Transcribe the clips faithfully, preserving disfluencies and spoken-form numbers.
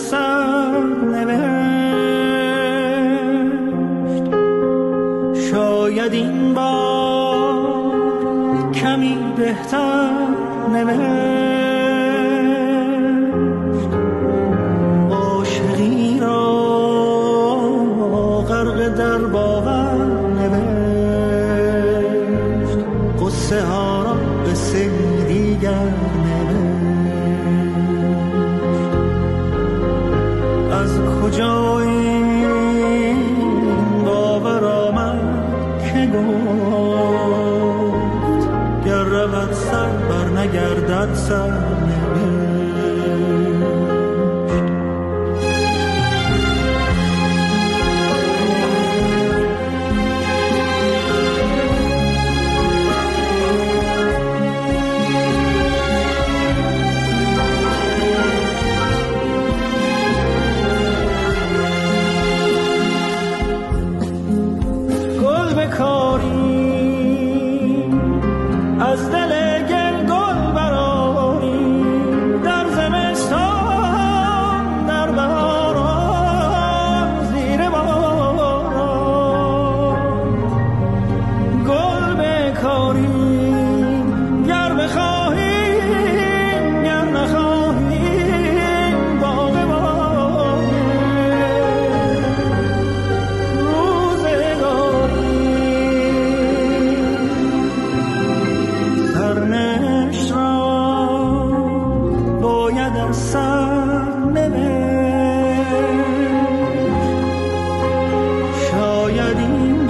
سر نوشت. شاید این بار کمی بهتر نوشت. عاشقی را غرق در باور نوشت. قصه ها را قصه دیگر کجا این باور آمد که گفت گر رود سر بر نگردد سر نوشت. از دل گل گل برآری در زمستان در بهاران زیر باران. گل بکاری گر بخواهیم گر نخواهیم باغ باغ روزگاری. سرنوشت را باید از سر نوشت. شاید این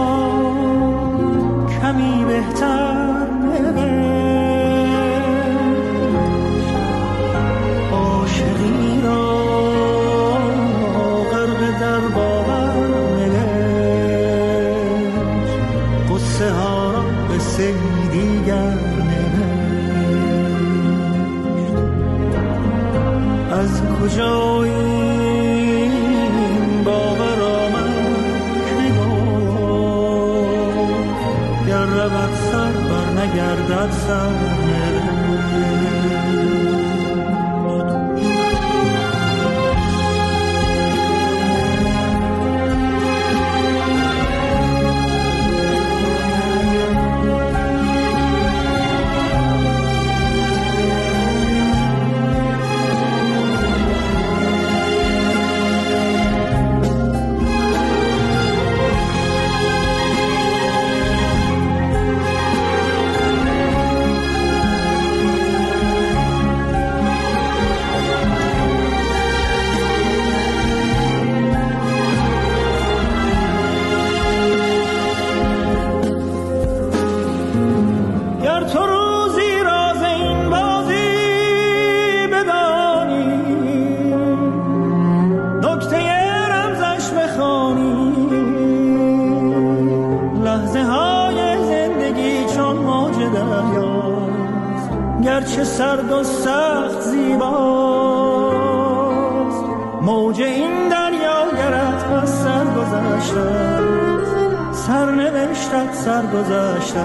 بار کمی بهتر نوشت. عاشقی را غرق در باور نوشت. قصه ها را قصه دیگر از کجا این باور آمد که گفت گر رود سر بر نگردد سر نوشت. گرچه سرد و سخت زیباست موج این دریا گرت پس سر گذشته سر نوشتت سر گذشته.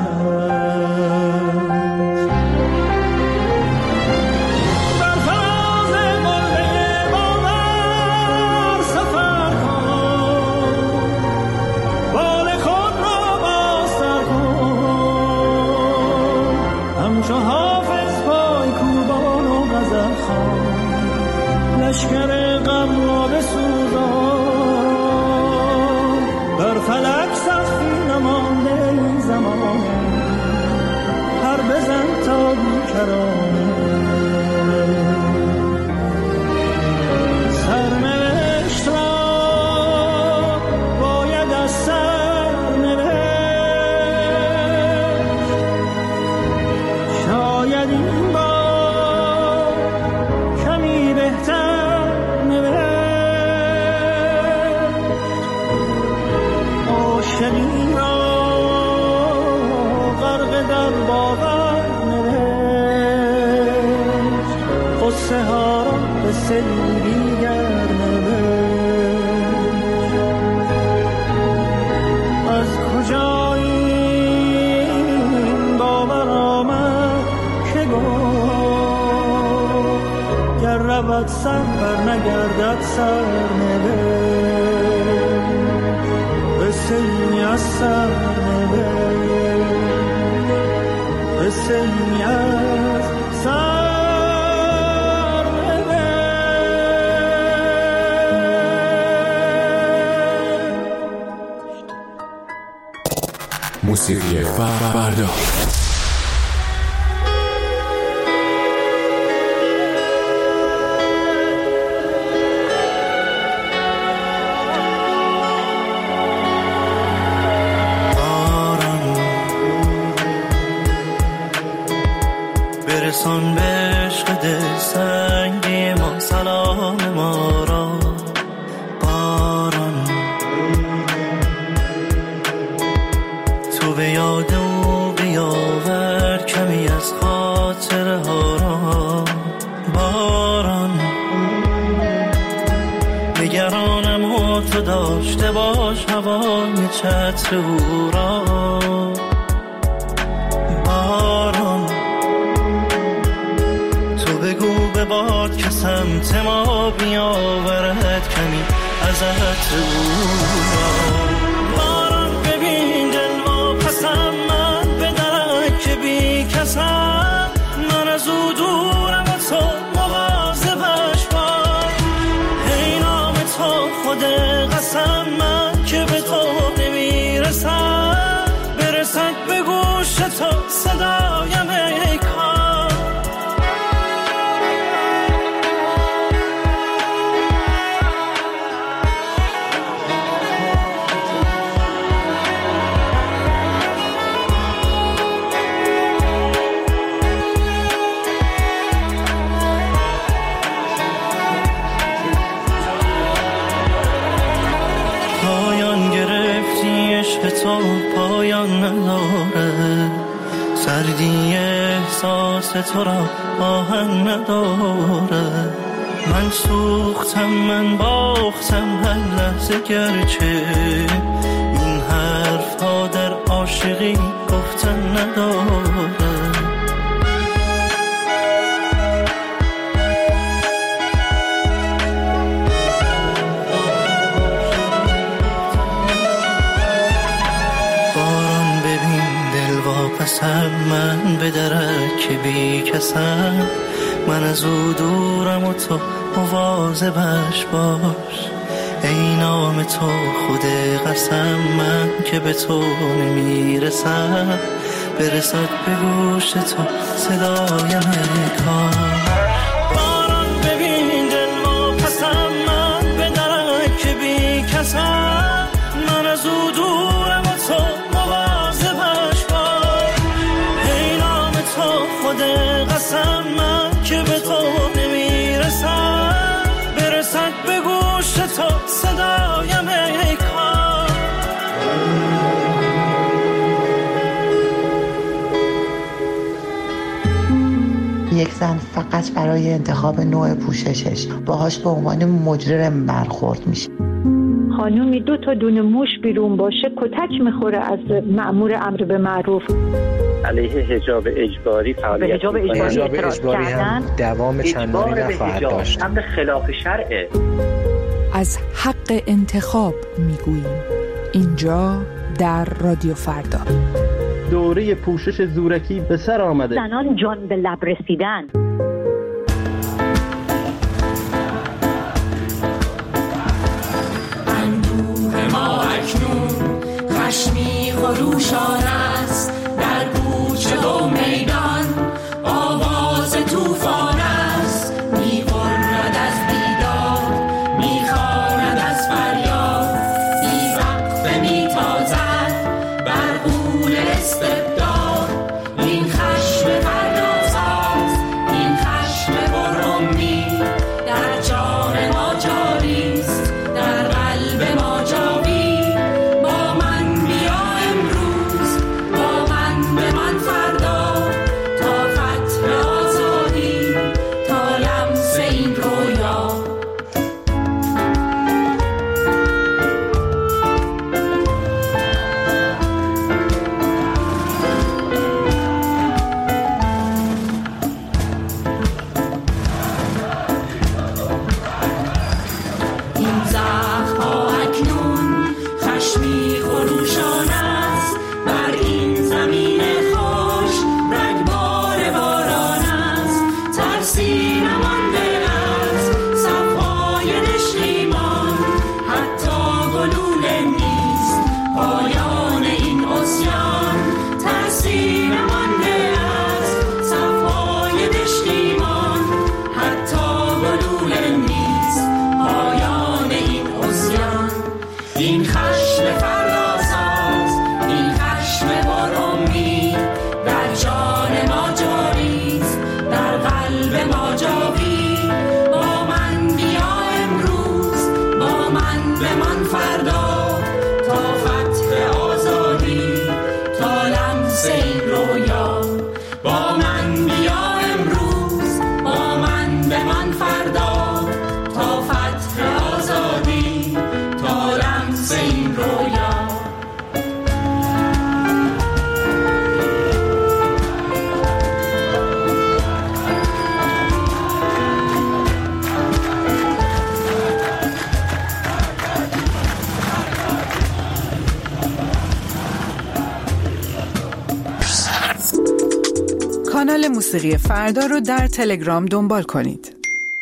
لشکر غم را بسوزان بر فلک سختی نمانده این زمان. پر بزن تا بیکرانه سرنوشت را باید از سر نوشت. شاید این بار کمی بهتر عاشقی را غرق در باور نوشت. قصه ها را قصه دیگر نوشت. از کجا این باور آمد که گفت گر رود سر بر نگرد دردت سر نوشت، قصه ای از سر نوشت، قصه ای از سر موسیقی فردا. برسان به عشق دل سنگی ما سلام ما را. باران تو به یاد او بیاور کمی از خاطره ها را. باران نگرانم و تو داشته باش هوای چتر او را. باران بگو به باد که سمت ما بیاورد کمی از عطر او را. باران ببین دل واپسم من به درک بی کسم، من از او دورم و تو مواظبش باش. ای نام تو خود قسم من که به تو نمیرسم، برسد به گوش تو صدایم ای کار. تو پایان نداره، سردی احساس تو را آهن نداره. من سوختم من باختم هر لحظه، گرچه این حرف ها در عاشقی گفتن نداره. پسم من به درک بی کسم، من از او دورم و تو مواظبش باش. ای نام تو خود قسم من که به تو نمیرسم، برسد به گوش تو صدایم کار. باران ببین دل واپسم من به درک بی کسم، من از او دورم و تو مواظبش باش. خود قسم من که به تو نمیرسم، برسد به گوش تو صدایم ای کار. یک زن فقط برای انتخاب نوع پوششش باهاش به عنوان مجرم برخورد میشه. خانومی دو تا دونه موش بیرون باشه کتک میخوره از مأمور امر به معروف. علیه حجاب اجباری فعالیت حجاب اجباری, حجاب اجباری هم دوام چندانی نخواهد داشت. امر خلاف شرعه. از حق انتخاب میگوییم اینجا در رادیو فردا. دوره پوشش زورکی به سر آمده. زنان جان به لب رسیدن. اندوه ما اکنون خشمی خروشان است، در کوچه و میدان آواز توفان است. می‌غرد از بیدار، می‌خواند از فریاد، بی وقفه می‌تازد بر غول استبداد. این خشم پردازاست، این خشم پرامید، در جان ما جاریست، در قلب ما جاوید. با من بیا امروز بمان فردا تا فتح آزادی، تا لمس این رویا. با من بیا امروز، با من بمان فردا تا فتح آزادی، تا لمس این رویا. کانال موسیقی فردا رو در تلگرام دنبال کنید.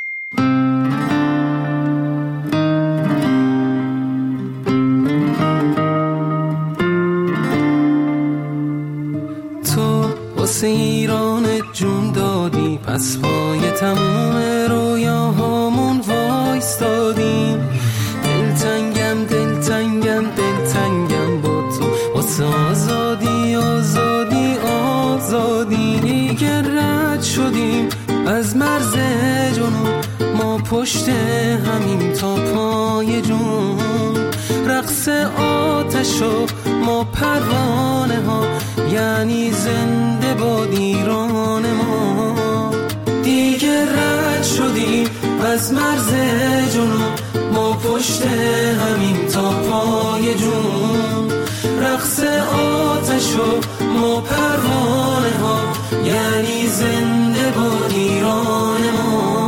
تو واسه ایران جون دادی، پس پای تموم رویاهامون وایستادیم. دلتنگم دلتنگم دلتنگم با تو، واسه آزادی آزادی آزادی. دیگه رد شدیم از مرز جنون، ما پشت همین تا پای جون. رقص آتش و ما پروانه ها، یعنی زنده باد ایران ما. دیگه رد شدیم از مرز جنون، ما پشت همین تا پای جون. رقص آتش و ما پروانه ها، یعنی زنده باد ایران ما.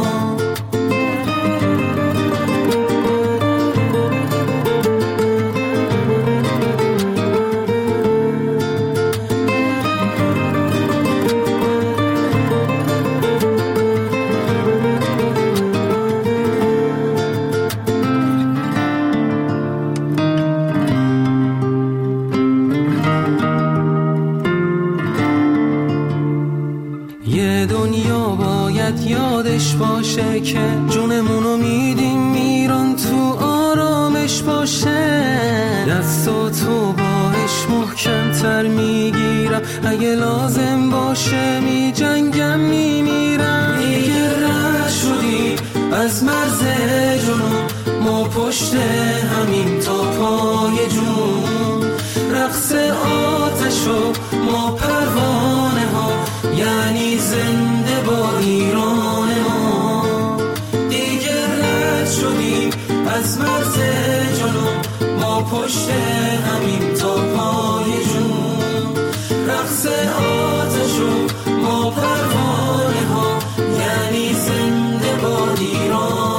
یادش باشه که جونمونو میدیم ایران تو آرامش باشه. دستاتو باش محکم تر میگیرم، اگه لازم باشه میجنگم میمیرم. دیگه رد شدیم از مرز جنون، ما پشت همین تا پای جون. رقص آتش و ما پروانه ها، یعنی زنده با ایران ما. دیگه رد شدیم از مرز جنون، ما پشت همین تا پای جون. رقص آتش و ما پروانه ها، یعنی زنده با ایران.